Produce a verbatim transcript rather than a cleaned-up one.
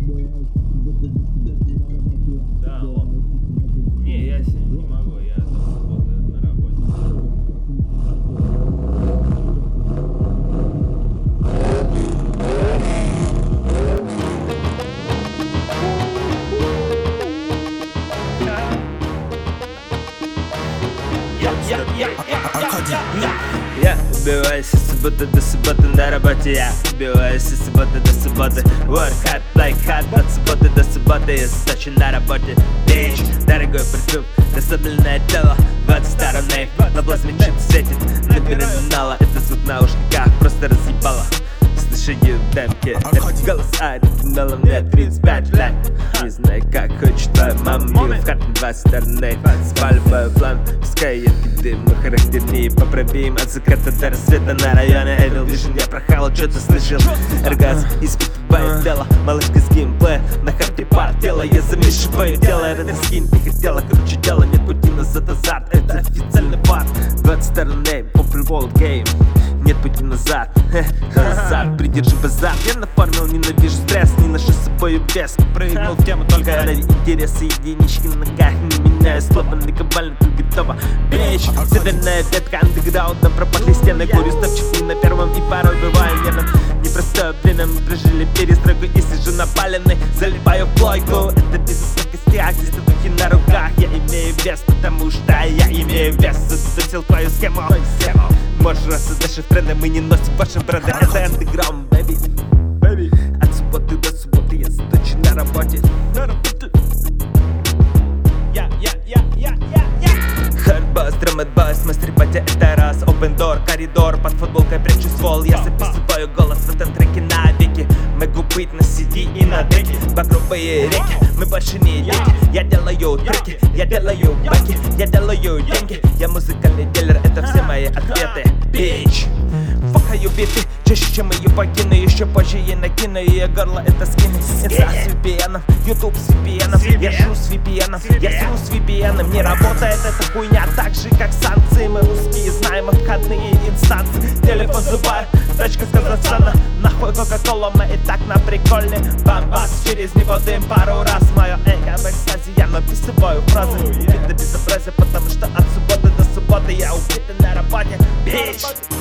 Да, он. Не, я сегодня не могу, я до субботы на работе. Я убиваюсь с субботы до субботы на работе. Я убиваюсь с субботы до субботы. Work hard, play hard, от субботы до субботы. Я сосредоточен на работе. Бич, дорогой парфюм, расслабленное тело, двадцать стороны. На плазме что-то светит, на переминала. Это звук в наушниках просто разъебало. Слышу ее в демке, это голоса, ритмелом мне тридцать пять лет. Не знаю, как хочет твоя мама, мир в карте два стороны. Спали мой план, пускай едкий дым, мы характернее поправим от заката до рассвета на районе Evil Vision. Я прохавал, что-то слышал, оргазм, испытываю тело, малышка с геймплея, на карте пар тела, я замешиваю тело. Это скин, ты хотела, короче дело, нет пути назад, азарт, это официальный парт. двадцать стороны, open world game, нет пути назад, назад, придержи базар. Я нафармил, ненавижу стресс, не ношу с собой вес. Прыгнул в тему только ради интереса, единички на ногах, не меняю слова, на кабально ты готова. Бич, северная ветка андеграунда, пропахли стены, курю ставчик не на первом и порой бываю нервным. Непростое время, мы прожили перестройку и сижу напаленный, заливаю в плойку. Это бизнес на костях, здесь татухи на руках. Я имею вес, потому что я имею вес. Задусил твою схему, можешь раз дальше в тренды, мы не носим ваши бренды. Это андеграунд, бэби, бэби. От субботы до субботы я заточен на работе. Я, я, я, я, я, я. Хардбас, драмэдбас, мы стрипате это раз. Open door, коридор, под футболкой прячу ствол. Я записываю голос в этом треке навеки. Могу быть на си ди и на деке. Багровые реки, мы больше не дети. Я делаю треки, я делаю бэки, я делаю деньги. Я музыкальный дилер, это все мои ответы. Бич, факаю биты, чаще чем ее покину. Еще позже я накину ее горло, это скины. Инста с ви пи эн, YouTube с ви пи эн. Я жру с ви пи эн, я сру с ви пи эн. Не работает эта хуйня так же, как санкции. Мы русские знаем обходные инстанции. Телефон зубай, тачка с Казахстана. Нахуй кока-кола, мы и так на прикольный бомбас. Через него дым пару раз. Мое эго в экстазе, я написываю фразы. Убито безобразие, потому что от субботы до субботы я убитый на работе. Бич.